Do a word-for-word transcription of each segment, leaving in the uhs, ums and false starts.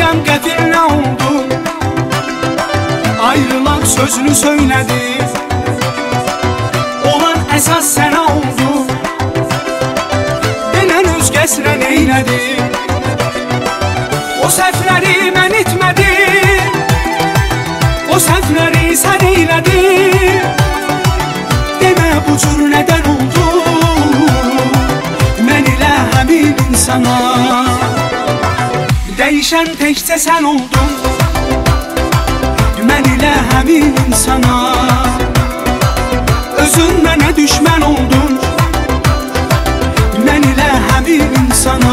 bilmem qəfil nə oldu. Ayrılaq sözünü söylədi, olan əsas sənə oldu. Denən özgəsinə neylədi, o səhvləri mən etmədim, o səhvləri sən eylədin. Demə bu cür nədən oldu, mən ilə həmin insana. Dəyişən təkcə sən oldun, mən ilə həmin insana. Özün mənə düşmən oldun, mən ilə həmin insana.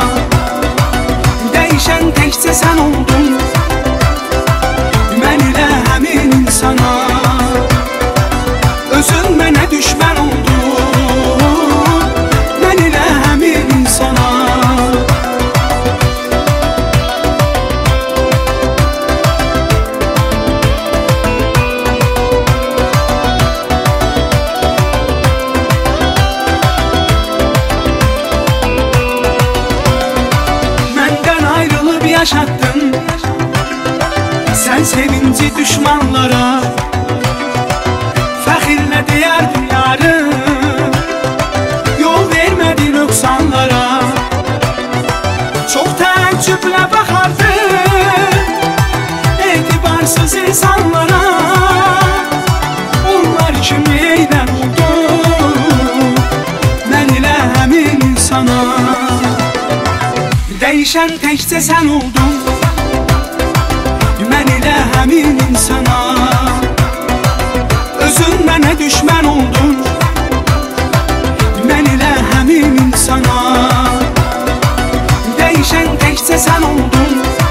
Dəyişən təkcə sən oldun, mən ilə həmin insana. Özün mənə düşmən oldun, mən ilə həmin insana. Yaşattın sen sevinci düşmanlara, fəxirlə deyərdin yarım, yol vermədin nöqsanlara. Çox təəccüblə baxardın etibarsız insanlara. Onlar kimi eydən oldu, mən ilə həmin insana. Dəyişən təkcə sən oldun, mən ilə həmin insana. Özün mənə düşmən oldun, mən ilə həmin insana. Dəyişən təkcə sən oldun,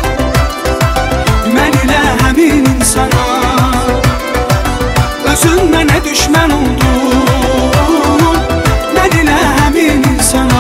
mən ilə həmin insana. Özün mənə düşmən oldun, mən ilə həmin insana.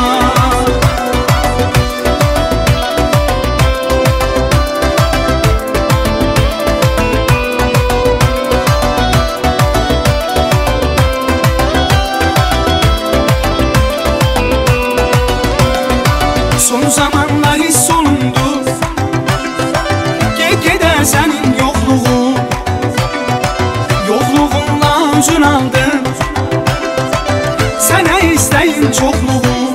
Son zamanlar hiss olundu, Get-gedə sənin yoxluğun, yoxluğunla özün aldın, sənə istəyin çoxluğun.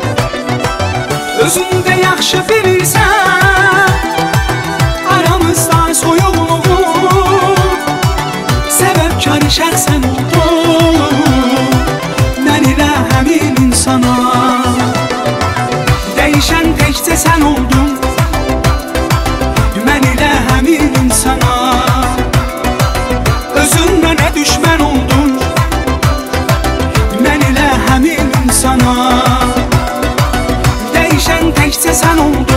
Özün də yaxşı bilirsən, aramızda soyuqluğun. Səbəbkar şəxsən oldun, mən ilə həmin insana. Dəyişən təkcə sən oldun, mən ilə həmin insana. Özün mənə düşmən oldun, mən ilə həmin insana. Dəyişən təkcə sən oldun,